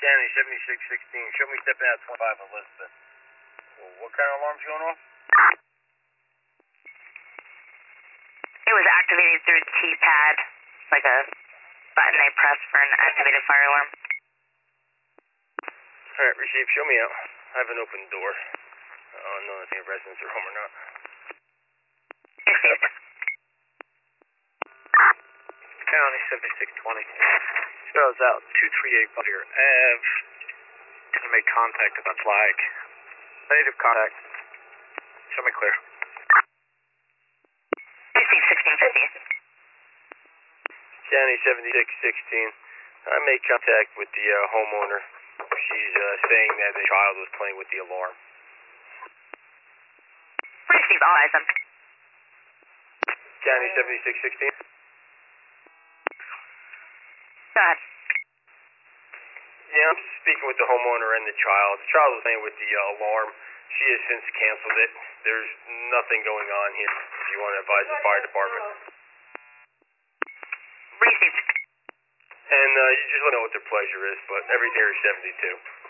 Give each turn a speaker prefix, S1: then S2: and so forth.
S1: County 7616, show me stepping out 25 Elizabeth. Well, what kind of alarm's going off?
S2: It was activated through the keypad, like a button they press for an activated fire alarm.
S1: Alright, receive, show me out. I have an open door. I don't know if residents are home or not.
S2: Received.
S1: County 7620. Spells out 238 Buttier Ave. Gonna make contact with that flag. Native contact. Show me clear.
S2: Received 1650.
S1: County 7616. I made contact with the homeowner. She's saying that the child was playing with the alarm.
S2: Received. All eyes on.
S1: County 7616.
S2: Go ahead.
S1: Yeah, I'm speaking with the homeowner and the child. The child was playing with the alarm. She has since canceled it. There's nothing going on here. If you want to advise the fire department.
S2: Received.
S1: And you just let me know what their pleasure is, but everything here is 72.